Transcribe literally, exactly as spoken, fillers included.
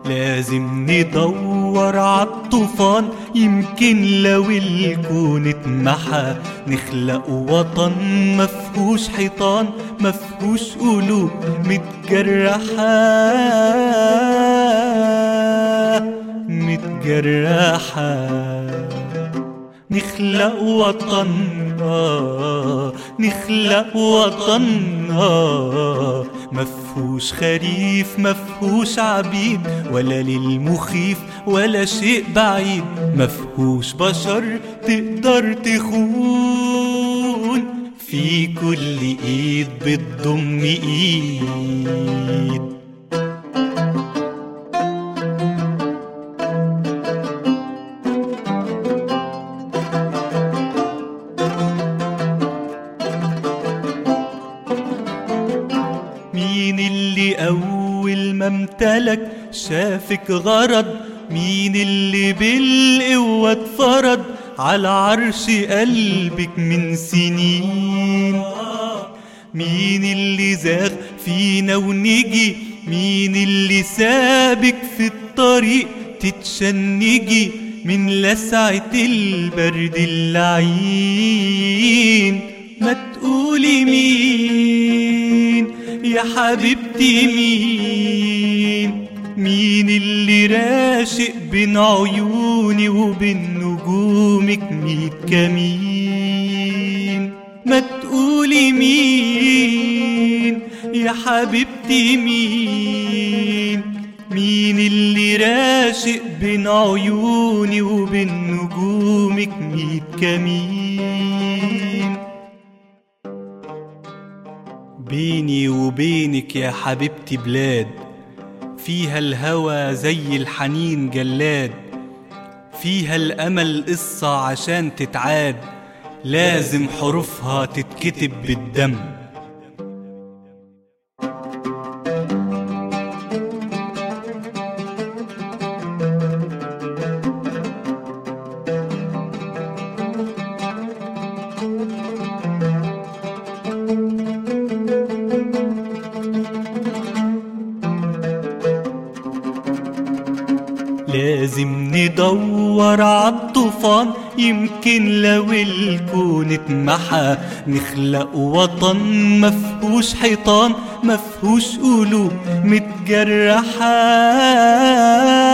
لازم ندور عالطوفان، يمكن لو الكون اتمحى نخلق وطن مفهوش حيطان، مفهوش قلوب متجرحة متجرحة. نخلق وطن آه نخلق وطن آه مفهوش خريف مفهوش عبيد، ولا للمخيف ولا شيء بعيد، مفهوش بشر تقدر تخون، في كل ايد بتضم ايد. مين اللي أول ما امتلك شافك غرض؟ مين اللي بالقوة اتفرض على عرش قلبك من سنين؟ مين اللي زاغ فينا ونجي؟ مين اللي سابك في الطريق تتشنجي من لسعة البرد اللعين؟ ما تقولي مين يا حبيبتي؟ مين مين اللي راشق بين عيوني وبين نجومك ميت كمين؟ ما تقولي مين يا حبيبتي؟ مين مين اللي راشق بين عيوني وبين نجومك ميت كمين؟ بيني وبينك يا حبيبتي بلاد، فيها الهوى زي الحنين جلاد، فيها الأمل قصة عشان تتعاد، لازم حروفها تتكتب بالدم. لازم ندور عالطوفان، يمكن لو الكون اتمحى نخلق وطن مفهوش حيطان، مفهوش قلوب متجرحة